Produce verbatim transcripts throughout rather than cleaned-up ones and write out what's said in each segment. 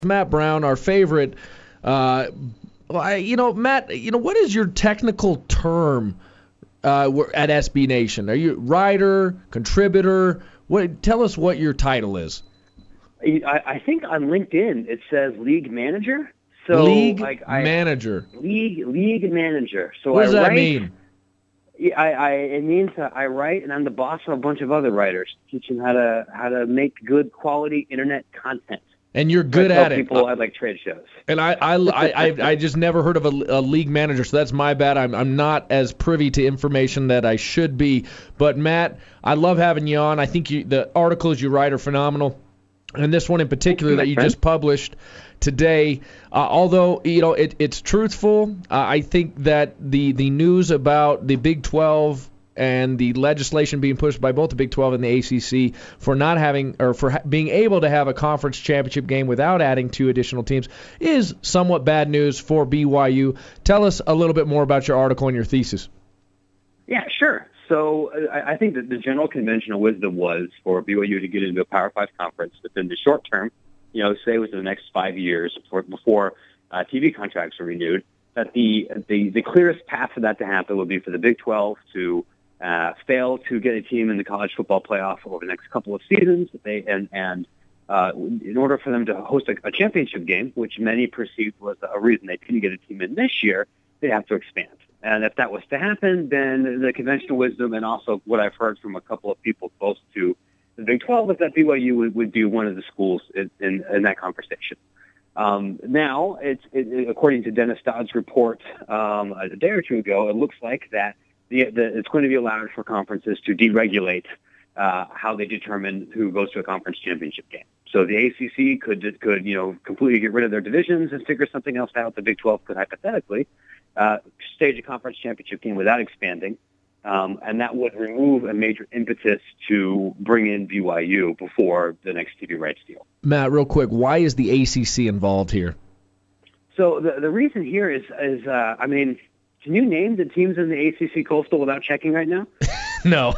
Matt Brown, our favorite. Uh, I, you know, Matt, you know, what is your technical term uh, at S B Nation? Are you writer, contributor? What? Tell us what your title is. I, I think on LinkedIn it says league manager. So league like, I, manager. League league manager. So what does I that write, mean? I, I it means that I write and I'm the boss of a bunch of other writers, teaching how to how to make good quality internet content. And you're good I tell at it. People I like trade shows. And I I, I, I, I just never heard of a, a league manager, so that's my bad. I'm I'm not as privy to information that I should be. But Matt, I love having you on. I think you, the articles you write are phenomenal, and this one in particular that you just published today, uh, although you know it, it's truthful, uh, I think that the the news about the Big twelve and the legislation being pushed by both the Big twelve and the A C C for not having or for ha- being able to have a conference championship game without adding two additional teams is somewhat bad news for B Y U. Tell us a little bit more about your article and your thesis. Yeah, sure. So uh, I think that the general conventional wisdom was for B Y U to get into a Power Five conference within the short term, you know, say within the next five years before, before uh, T V contracts are renewed, that the, the the clearest path for that to happen would be for the Big twelve to Uh, fail to get a team in the college football playoff over the next couple of seasons. They and and uh, in order for them to host a, a championship game, which many perceived was a reason they couldn't get a team in this year, they have to expand. And if that was to happen, then the conventional wisdom and also what I've heard from a couple of people close to the Big twelve is that B Y U would, would be one of the schools in, in, in that conversation. Um, now, it's it, according to Dennis Dodd's report um, a day or two ago, it looks like that The, the, it's going to be allowed for conferences to deregulate uh, how they determine who goes to a conference championship game. So the A C C could could you know completely get rid of their divisions and figure something else out. The Big twelve could hypothetically uh, stage a conference championship game without expanding, um, and that would remove a major impetus to bring in B Y U before the next T V rights deal. Matt, real quick, why is the A C C involved here? So the the reason here is is uh, I mean. Can you name the teams in the A C C Coastal without checking right now? No.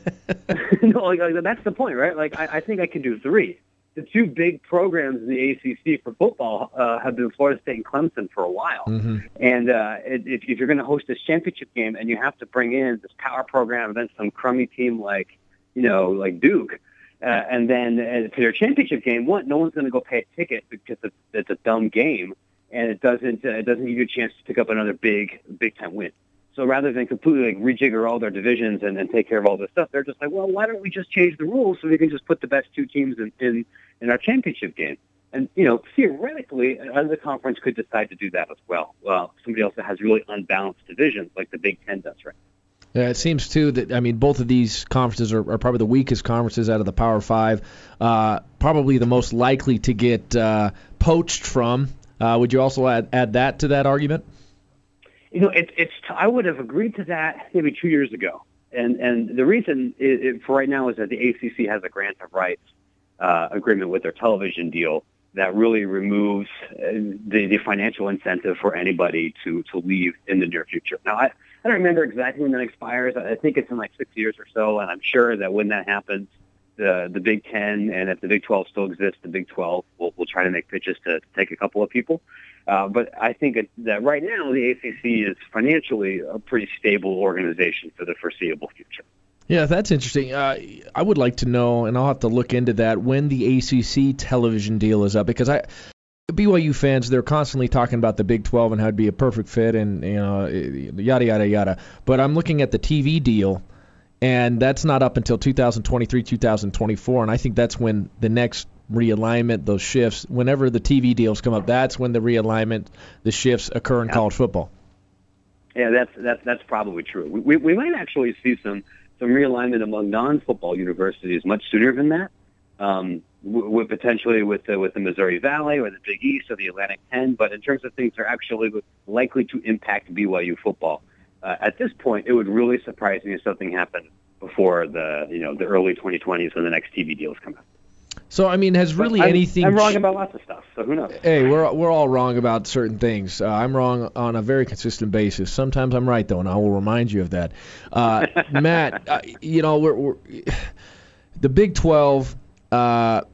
no, like, like, that's the point, right? Like, I, I think I can do three. The two big programs in the A C C for football uh, have been Florida State and Clemson for a while. Mm-hmm. And uh, if, if you're going to host this championship game and you have to bring in this power program and then some crummy team like, you know, like Duke, uh, and then uh, for their championship game, one, no one's going to go pay a ticket because it's, it's a dumb game. And it doesn't uh, it doesn't give you a chance to pick up another big big time win. So rather than completely like rejigger all their divisions and, and take care of all this stuff, they're just like, well, why don't we just change the rules so we can just put the best two teams in, in, in our championship game? And you know, theoretically, another conference could decide to do that as well. Well, somebody else that has really unbalanced divisions like the Big Ten does right now. Yeah, it seems too that I mean both of these conferences are, are probably the weakest conferences out of the Power Five, uh, probably the most likely to get uh, poached from. Uh, would you also add, add that to that argument? You know, it, it's. I would have agreed to that maybe two years ago, and and the reason it, it, for right now is that the A C C has a grant of rights uh, agreement with their television deal that really removes uh, the, the financial incentive for anybody to, to leave in the near future. Now, I, I don't remember exactly when that expires. I think it's in like six years or so, and I'm sure that when that happens, the the Big Ten, and if the Big twelve still exists, the Big twelve will, will try to make pitches to, to take a couple of people. Uh, but I think it, that right now the A C C is financially a pretty stable organization for the foreseeable future. Yeah, that's interesting. Uh, I would like to know, and I'll have to look into that, when the A C C television deal is up, because I, B Y U fans, they're constantly talking about the Big twelve and how it'd be a perfect fit and you know yada yada yada. But I'm looking at the T V deal. And that's not up until two thousand twenty-three, two thousand twenty-four, and I think that's when the next realignment, those shifts, whenever the T V deals come up, that's when the realignment, the shifts occur in yeah. college football. Yeah, that's that's that's probably true. We we might actually see some some realignment among non-football universities much sooner than that. Um, with potentially with the, with the Missouri Valley or the Big East or the Atlantic ten, but in terms of things that are actually likely to impact B Y U football. Uh, at this point, it would really surprise me if something happened before the you know the early twenty twenties when the next T V deals come out. So I mean, has really I'm, anything? I'm wrong about lots of stuff, so who knows? Hey, we're we're all wrong about certain things. Uh, I'm wrong on a very consistent basis. Sometimes I'm right though, and I will remind you of that. Uh, Matt, uh, you know we're, we're the Big twelve. Uh,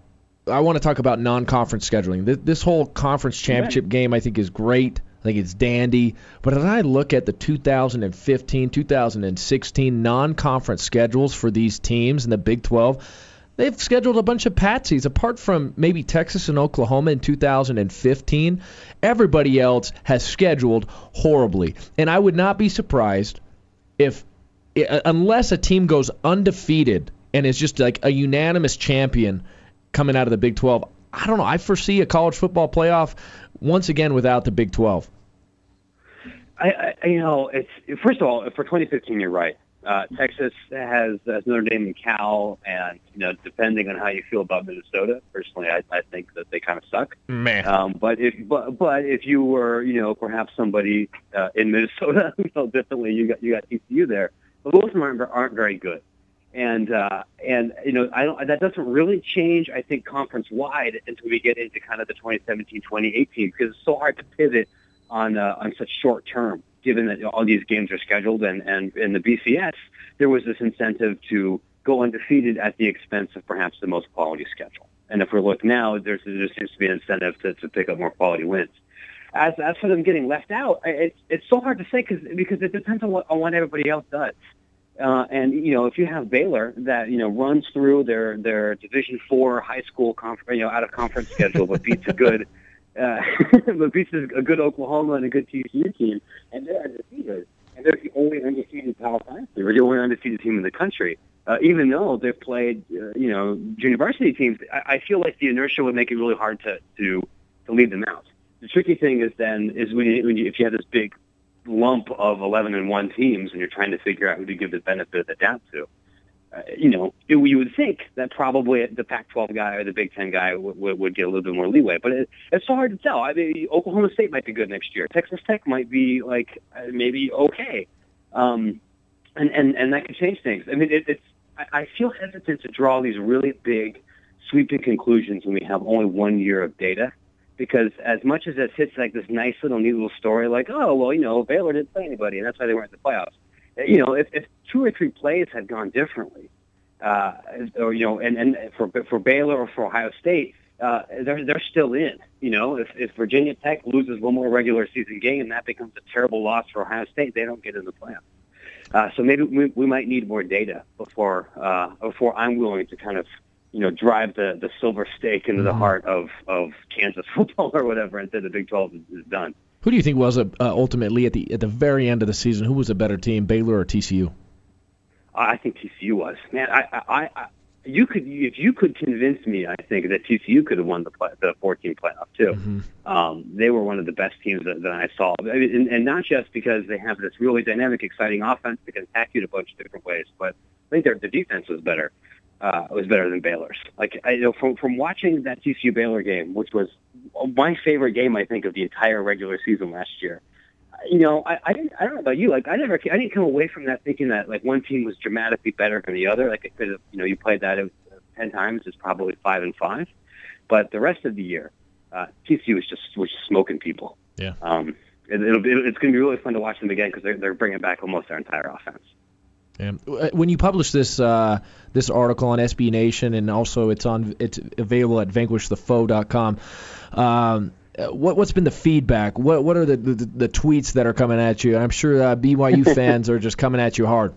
I want to talk about non-conference scheduling. This, this whole conference championship yeah. game, I think, is great. I think it's dandy. But as I look at the two thousand fifteen, two thousand sixteen non-conference schedules for these teams in the Big twelve, they've scheduled a bunch of patsies. Apart from maybe Texas and Oklahoma in two thousand fifteen, everybody else has scheduled horribly. And I would not be surprised if, unless a team goes undefeated and is just like a unanimous champion coming out of the Big twelve, I don't know. I foresee a college football playoff once again without the Big twelve. I, I you know, it's first of all, for twenty fifteen, you're right. Uh, Texas has, has Notre Dame and Cal, and you know, depending on how you feel about Minnesota, personally, I, I think that they kind of suck. Man. Um, but if but, but if you were, you know, perhaps somebody uh, in Minnesota who felt differently, you got you got T C U there. But both of them aren't, aren't very good. And uh, and you know, I don't, that doesn't really change, I think, conference wide until we get into kind of the twenty seventeen, twenty eighteen, because it's so hard to pivot on uh, on such short term, given that all these games are scheduled. And, and in the B C S, there was this incentive to go undefeated at the expense of perhaps the most quality schedule. And if we look now, there's, there seems to be an incentive to, to pick up more quality wins. As as for them getting left out, it's it's so hard to say cause, because it depends on what on what everybody else does. Uh, and you know, if you have Baylor that you know runs through their their Division Four high school conference, you know, out of conference schedule, but beats a good, uh, but beats a good Oklahoma and a good T C U team, and they're undefeated, and they're the only undefeated Power Five team, or the only undefeated team in the country. Uh, even though they've played, uh, you know, junior varsity teams, I, I feel like the inertia would make it really hard to to to leave them out. The tricky thing is then is when you, when you, if you have this big lump of eleven and one teams and you're trying to figure out who to give the benefit of the doubt to, uh, you know, it, you would think that probably the Pac twelve guy or the Big Ten guy w- w- would get a little bit more leeway, but it, it's so hard to tell. I mean, Oklahoma State might be good next year. Texas Tech might be like uh, maybe okay, um, and and and that could change things. I mean, it, it's I, I feel hesitant to draw these really big, sweeping conclusions when we have only one year of data. Because as much as it hits like this nice little neat little story, like, oh, well, you know, Baylor didn't play anybody, and that's why they weren't in the playoffs. You know, if, if two or three plays had gone differently, uh, or, you know, and, and for for Baylor or for Ohio State, uh, they're, they're still in. You know, if, if Virginia Tech loses one more regular season game and that becomes a terrible loss for Ohio State, they don't get in the playoffs. Uh, so maybe we, we might need more data before uh, before I'm willing to kind of, you know, drive the, the silver stake into the mm-hmm. heart of, of Kansas football or whatever and say the Big twelve is, is done. Who do you think was a, uh, ultimately at the at the very end of the season? Who was a better team, Baylor or T C U? I think T C U was. Man, I, I, I you could if you could convince me, I think that T C U could have won the play, the fourteen playoff too. Mm-hmm. Um, they were one of the best teams that, that I saw, I mean, and, and not just because they have this really dynamic, exciting offense that can attack you in a bunch of different ways, but I think their the defense was better. Uh, was better than Baylor's. Like I you know, from from watching that T C U Baylor game, which was my favorite game, I think, of the entire regular season last year. You know, I, I didn't. I don't know about you. Like I never. I didn't come away from that thinking that like one team was dramatically better than the other. Like it could have. You know, you played that ten times. It's probably five and five. But the rest of the year, uh, T C U was just was just smoking people. Yeah. Um. It, it'll be. It's going to be really fun to watch them again because they're they're bringing back almost their entire offense. Yeah. When you publish this uh, this article on S B Nation, and also it's on it's available at vanquish the foe dot com. Um, what what's been the feedback? What what are the, the, the tweets that are coming at you? I'm sure uh, B Y U fans are just coming at you hard.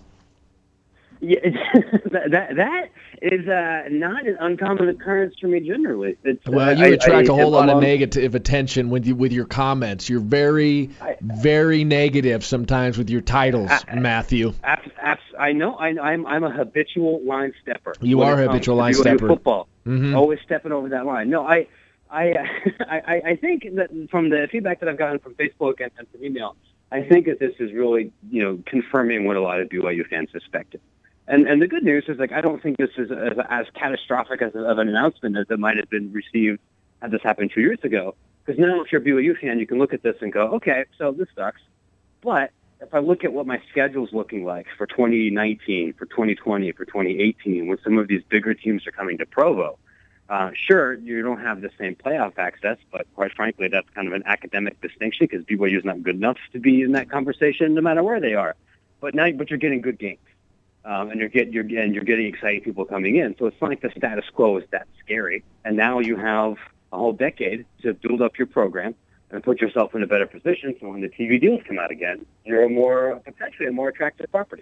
Yeah, that, that that is uh, not an uncommon occurrence for me generally. It's, well, uh, you attract I, I, a whole lot along, of negative attention with you, with your comments. You're very, I, very negative sometimes with your titles, I, Matthew. I, I, I know. I, I'm I'm a habitual line stepper. You are a habitual line stepper. Football, mm-hmm. always stepping over that line. No, I I I I think that from the feedback that I've gotten from Facebook and, and from email, I think that this is really you know confirming what a lot of B Y U fans suspected. And and the good news is, like, I don't think this is as, as catastrophic as a, of an announcement as it might have been received had this happened two years ago. Because now, if you're a B Y U fan, you can look at this and go, okay, so this sucks. But if I look at what my schedule's looking like for twenty nineteen, for twenty twenty, for twenty eighteen, when some of these bigger teams are coming to Provo, uh, sure, you don't have the same playoff access, but quite frankly, that's kind of an academic distinction because B Y U is not good enough to be in that conversation no matter where they are. But now, but you're getting good games. um, and you're getting you're and you're getting exciting people coming in. So it's not like the status quo is that scary. And now you have a whole decade to build up your program and put yourself in a better position. So when the T V deals come out again, you're a more potentially a more attractive property.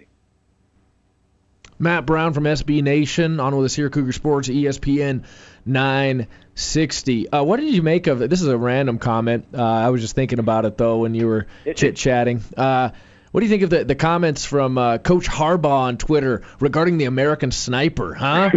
Matt Brown from S B Nation on with us here, Cougar Sports, E S P N nine sixty. Uh, what did you make of it? This is a random comment. Uh, I was just thinking about it, though, when you were chit-chatting. Uh, what do you think of the, the comments from uh, Coach Harbaugh on Twitter regarding the American Sniper, huh?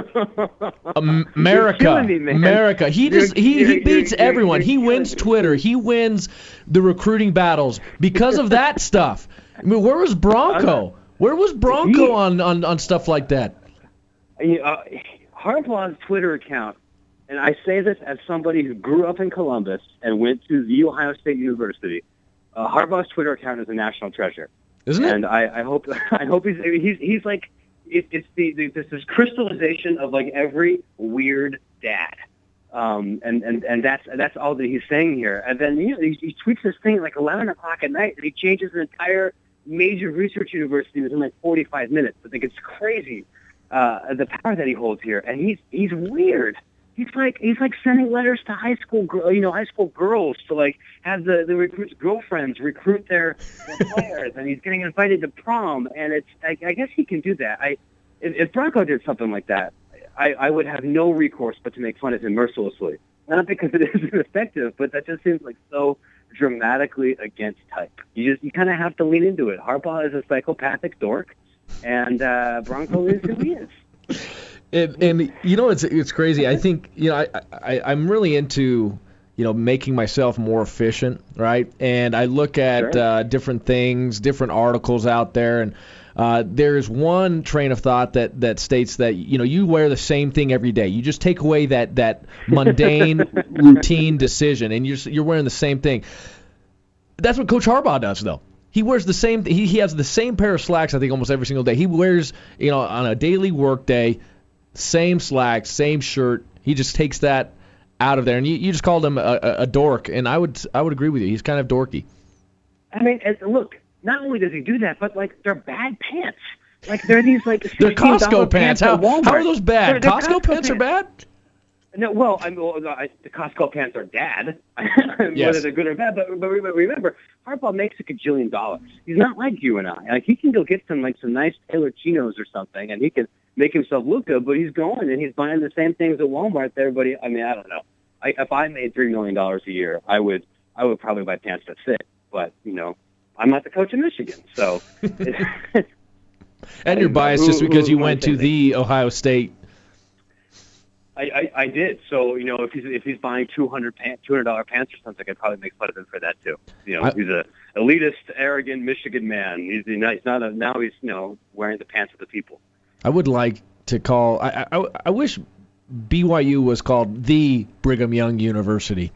um, America, me, man. America. He just You're- he, he you're- beats you're- everyone. you're He killing wins me. Twitter. He wins the recruiting battles because of that stuff. I mean, where was Bronco? Where was Bronco He- on, on, on stuff like that? Uh, Harbaugh's Twitter account, and I say this as somebody who grew up in Columbus and went to the Ohio State University. Uh, Harbaugh's Twitter account is a national treasure, Isn't it? and I, I hope I hope he's he's he's like it, it's the, the this is crystallization of like every weird dad, um, and and and that's that's all that he's saying here. And then you know he, he tweets this thing at like eleven o'clock at night, and he changes an entire major research university within like forty-five minutes. I think it's crazy uh, the power that he holds here, and he's he's weird. He's like he's like sending letters to high school, gr- you know, high school girls to like have the the recruits' girlfriends recruit their, their players, and he's getting invited to prom. And it's I, I guess he can do that. I if, if Bronco did something like that, I, I would have no recourse but to make fun of him mercilessly. Not because it isn't effective, but that just seems like so dramatically against type. You just you kind of have to lean into it. Harbaugh is a psychopathic dork, and uh, Bronco is who he is. And, and you know, it's it's crazy. I think you know I, I I'm really into you know making myself more efficient, right? And I look at Sure. uh, different things, different articles out there, and uh, there's one train of thought that that states that you know you wear the same thing every day. You just take away that that mundane routine decision, and you're you're wearing the same thing. That's what Coach Harbaugh does, though. He wears the same. He he has the same pair of slacks. I think almost every single day. He wears you know on a daily work day. Same slacks, same shirt. He just takes that out of there, and you, you just called him a, a, a dork, and I would I would agree with you. He's kind of dorky. I mean, and look, not only does he do that, but like they're bad pants. Like they're these like They're sixteen dollar Costco pants. How, at Walmart. how are those bad? They're- they're Costco, pants, are bad? No, well, I mean, well, I, the Costco pants are dad, Yes. whether they're good or bad. But, but remember, Harbaugh makes a gajillion dollars. He's not like you and I. Like he can go get some like some nice tailored chinos or something, and he can make himself look good. But he's going and he's buying the same things at Walmart that everybody. I mean, I don't know. I, if I made three million dollars a year, I would I would probably buy pants that fit. But you know, I'm not the coach of Michigan, so. And you're biased Who- just because who- you who went am I to the Ohio State. I, I, I did. So, you know, if he's if he's buying two hundred pants, two hundred dollar pants or something, I'd probably make fun of him for that too. You know, I- he's a elitist, arrogant Michigan man. He's he's not, he's not a now he's you know wearing the pants of the people. I would like to call. I I, I wish B Y U was called the Brigham Young University.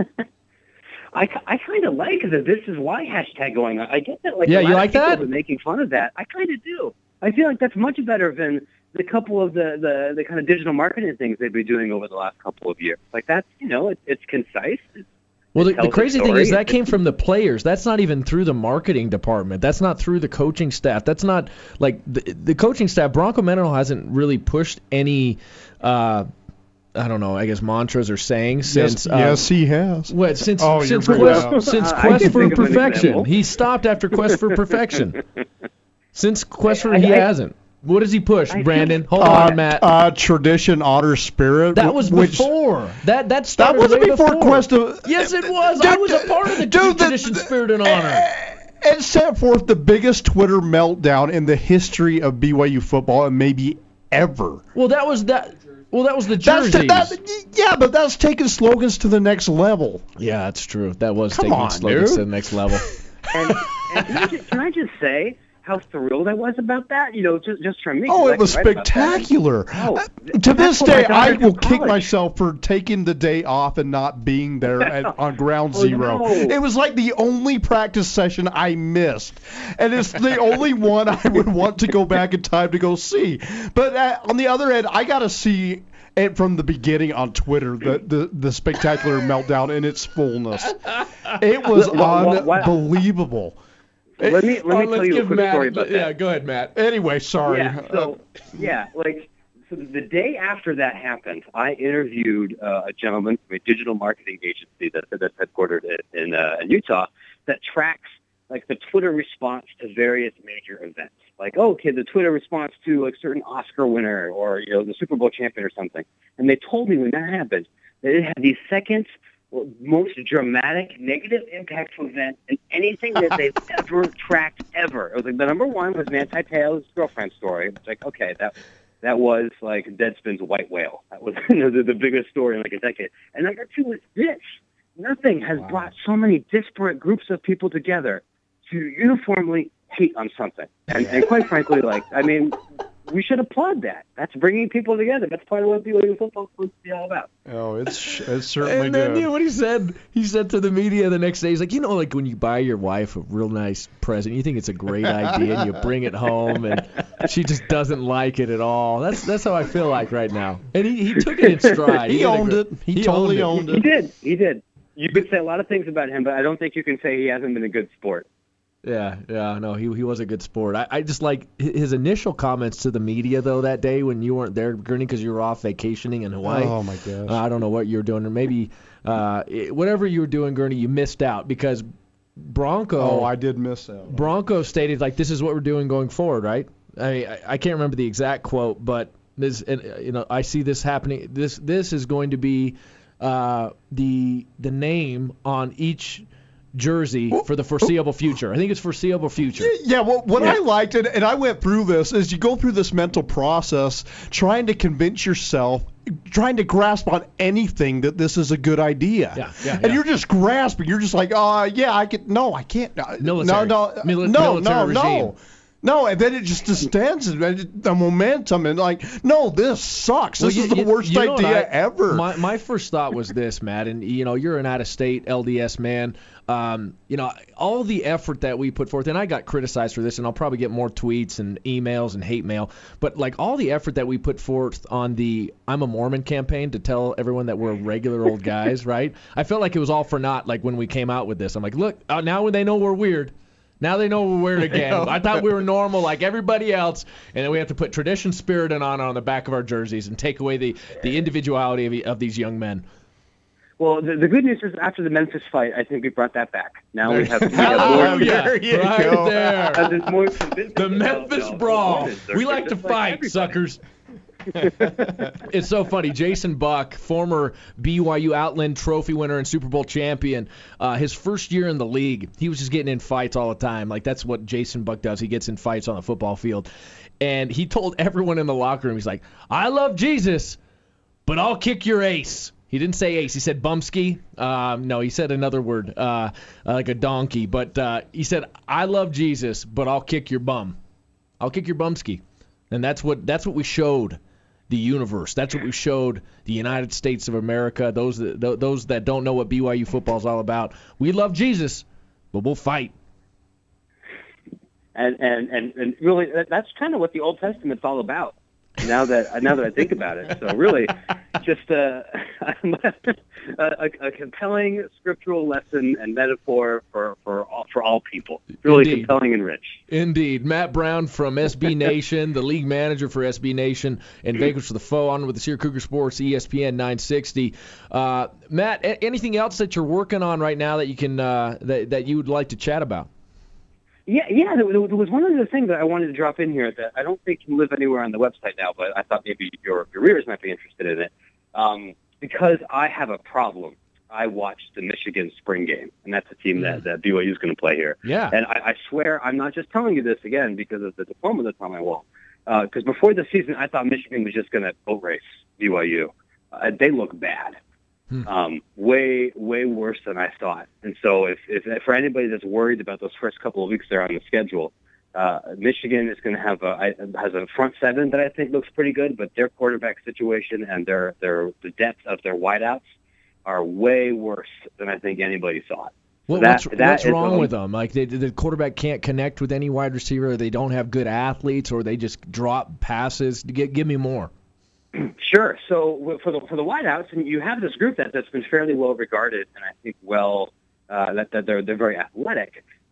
I, I kind of like the "this is why" hashtag going on. I get that. Like Yeah, a lot you of like people that? have been making fun of that. I kind of do. I feel like that's much better than the couple of the, the, the kind of digital marketing things they've been doing over the last couple of years. Like that's you know it, it's concise. It's, Well, the, it tells the a crazy thing story. is that came from the players. That's not even through the marketing department. That's not through the coaching staff. That's not like the, the coaching staff. Bronco Mendenhall hasn't really pushed any, uh, I don't know, I guess mantras or sayings since. Yes, uh, yes, he has. What since Oh, you're since bringing it quest up. since I quest can for think of an perfection? example. He stopped after quest for perfection. Since quest for I- he I- hasn't. What does he push, I Brandon? think- Hold Uh, on, Matt. Uh, tradition, honor, spirit. that was which, before. That that That started wasn't way before Quest of. Yes, it was. Dude, I was a part of the dude, the- tradition, the- spirit, and honor. And set forth the biggest Twitter meltdown in the history of B Y U football and maybe ever. Well, that was that. Well, that was the That's jerseys. that, yeah, but that's taking slogans to the next level. Yeah, that's true. That was Come taking on, slogans dude. to the next level. And, and can, I just, can I just say how thrilled I was about that? You know, just just from me. Oh, 'cause I it was can write about that. spectacular. Oh, Uh, th- to that's this what my day, I daughter will did kick college. myself for taking the day off and not being there at, on ground Oh, zero. no. It was like the only practice session I missed, and it's the only one I would want to go back in time to go see. But uh, on the other end, I got to see it from the beginning on Twitter, the, the, the spectacular meltdown in its fullness. It was Why- why- why- unbelievable. Let me let me oh, tell you a quick Matt, story about that. Yeah, go ahead, Matt. Anyway, sorry. Yeah, so yeah, like so the day after that happened, I interviewed uh, a gentleman from a digital marketing agency that that's headquartered in, in, uh, in Utah that tracks like the Twitter response to various major events. Like, oh, okay, the Twitter response to like certain Oscar winner or you know the Super Bowl champion or something. And they told me when that happened that it had the second most dramatic negative impact event in anything that they've ever tracked ever. It was like the number one was Manti Te'o's girlfriend story. It's like, okay, that that was like Deadspin's White Whale. That was you know, the, the biggest story in like a decade. And number two was this. Nothing has wow. brought so many disparate groups of people together to uniformly hate on something. And, and quite frankly, like, I mean, we should applaud that. That's bringing people together. That's part of what B Y U football is supposed to be all about. Oh, it's it's certainly and then, good. You know what he said? He said to the media the next day, he's like, you know, like when you buy your wife a real nice present, you think it's a great idea, and you bring it home, and she just doesn't like it at all. That's that's how I feel like right now. And he, he took it in stride. he, he owned it. He, he totally owned it. it. He did. He did. You could say a lot of things about him, but I don't think you can say he hasn't been a good sport. Yeah, yeah, no, he he was a good sport. I, I just like his initial comments to the media, though, that day when you weren't there, Gurney, because you were off vacationing in Hawaii. Oh, my gosh. Uh, I don't know what you were doing, or maybe uh, it, whatever you were doing, Gurney, you missed out because Bronco. Oh, I did miss out. Bronco stated, like, this is what we're doing going forward, right? I mean, I, I can't remember the exact quote, but this, you know, I see this happening. This this is going to be uh, the the name on each jersey for the foreseeable future. I think it's foreseeable future. Yeah, well, what yeah. I liked, and, and I went through this, is you go through this mental process trying to convince yourself, trying to grasp on anything that this is a good idea. Yeah, yeah, and yeah. you're just grasping. You're just like, oh, uh, yeah, I can. No, I can't. Military. No, no, Mil- no, military no, regime. no. No, and then it just distends the momentum, and like, no, this sucks. This well, is you, the worst you know idea I, ever. My my first thought was this, Matt, and you know, you're an out-of-state L D S man. Um, you know, all the effort that we put forth, and I got criticized for this, and I'll probably get more tweets and emails and hate mail, but like all the effort that we put forth on the I'm a Mormon campaign to tell everyone that we're regular old guys, right? I felt like it was all for naught. Like when we came out with this, I'm like, look, uh, now when they know we're weird. Now they know we're weird again. I thought we were normal like everybody else, and then we have to put tradition, spirit, and honor on the back of our jerseys and take away the, the individuality of, of these young men. Well, the, the good news is after the Memphis fight, I think we brought that back. Now we have, we have more. There you right go. there. Uh, there's more convincing The Memphis no, no, Brawl. They're, We they're like to just like fight, everybody. suckers. It's so funny. Jason Buck, former B Y U Outland Trophy winner and Super Bowl champion, uh, his first year in the league, he was just getting in fights all the time. Like, that's what Jason Buck does. He gets in fights on the football field. And he told everyone in the locker room, he's like, I love Jesus, but I'll kick your ace. He didn't say ace. He said bumski. Um, no, he said another word, uh, like a donkey. But uh, he said, I love Jesus, but I'll kick your bum. I'll kick your bumski. And that's what that's what we showed the universe. That's what we showed the United States of America, those that, those that don't know what B Y U football is all about. We love Jesus, but we'll fight. And and and, and really, that, that's kind of what the Old Testament's all about. Now that now that I think about it, so really, just a, a, a compelling scriptural lesson and metaphor for for all, for all people. Really Indeed. compelling and rich. Indeed. Matt Brown from S B Nation, the league manager for S B Nation, and Vanquish the Foe on with the Sear Cougar Sports, E S P N nine sixty. Uh, Matt, a- anything else that you're working on right now that you can uh, that that you would like to chat about? Yeah, yeah. There, there was one other thing that I wanted to drop in here that I don't think can live anywhere on the website now, but I thought maybe your, your readers might be interested in it. Um, because I have a problem. I watched the Michigan spring game, and that's a team that, that B Y U is going to play here. Yeah. And I, I swear I'm not just telling you this again because of the diploma that's on my wall. Because uh, before the season, I thought Michigan was just going to boat race B Y U. Uh, they look bad. Hmm. Um, way, way worse than I thought. And so if, if, if for anybody that's worried about those first couple of weeks there on the schedule, uh, Michigan is going to have a, has a front seven that I think looks pretty good, but their quarterback situation and their, their, the depth of their wideouts are way worse than I think anybody thought. What, that, what's that what's wrong a, with them? Like they, the quarterback can't connect with any wide receiver, or they don't have good athletes, or they just drop passes. Give, give me more. Sure. So for the for the wideouts, and you have this group that that's been fairly well regarded, and I think well uh, that that they're they're very athletic.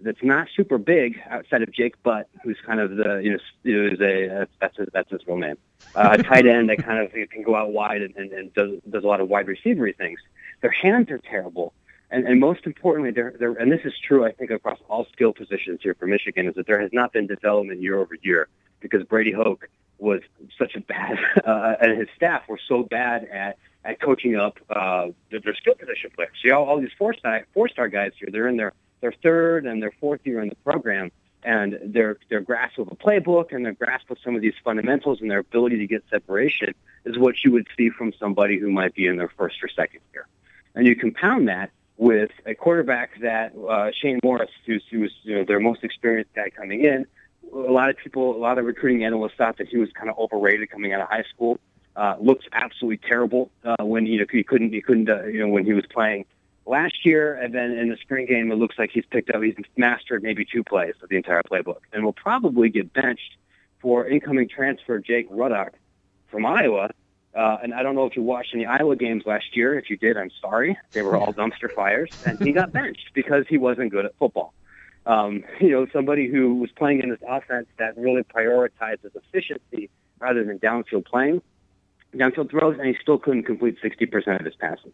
that's not super big outside of Jake Butt, who's kind of the you know is a that's his, that's his real name, uh, a tight end that kind of can go out wide and, and, and does does a lot of wide receivery things. Their hands are terrible, and and most importantly, they're they're and this is true I think across all skill positions here for Michigan, is that there has not been development year over year because Brady Hoke was such a bad uh, and his staff were so bad at at coaching up uh, their, their skill position players. See, all, all these four-star four-star guys here, they're in their their third and their fourth year in the program, and their their grasp of a playbook and their grasp of some of these fundamentals and their ability to get separation is what you would see from somebody who might be in their first or second year. And you compound that with a quarterback that uh, Shane Morris, who's, who's you know, their most experienced guy coming in. A lot of people, a lot of recruiting analysts thought that he was kind of overrated coming out of high school. Uh, looks absolutely terrible uh, when you know he couldn't he couldn't uh, you know when he was playing last year, and then in the spring game it looks like he's picked up he's mastered maybe two plays of the entire playbook, and will probably get benched for incoming transfer Jake Ruddock from Iowa. Uh, and I don't know if you watched any Iowa games last year. If you did, I'm sorry. They were all dumpster fires, and he got benched because he wasn't good at football. Um, you know, somebody who was playing in this offense that really prioritizes efficiency rather than downfield playing. Downfield throws, and he still couldn't complete sixty percent of his passes.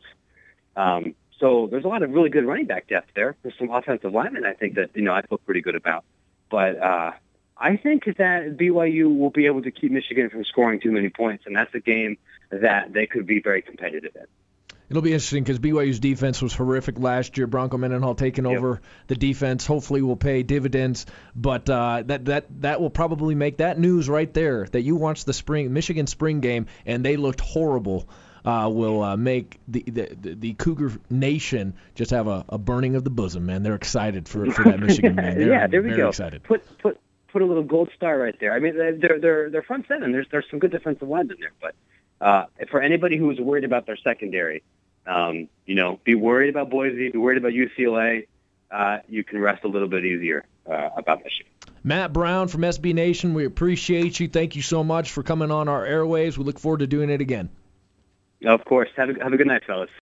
Um, so there's a lot of really good running back depth there. There's some offensive linemen I think that, you know, I feel pretty good about. But uh, I think that B Y U will be able to keep Michigan from scoring too many points, and that's a game that they could be very competitive in. It'll be interesting because B Y U's defense was horrific last year. Bronco Mendenhall taking Yep. over the defense hopefully will pay dividends, but uh, that that that will probably make that news right there that you watched the spring Michigan spring game and they looked horrible. Uh, will uh, make the, the the Cougar Nation just have a, a burning of the bosom, man. They're excited for, for that Michigan man. They're yeah, there we very go. Excited. Put put put a little gold star right there. I mean, they're they're they're front seven. There's there's some good defensive linemen there, but uh, for anybody who is worried about their secondary. Um, you know, be worried about Boise, be worried about U C L A. Uh, you can rest a little bit easier uh, about Michigan. Matt Brown from S B Nation, we appreciate you. Thank you so much for coming on our airwaves. We look forward to doing it again. Of course. Have a, have a good night, fellas.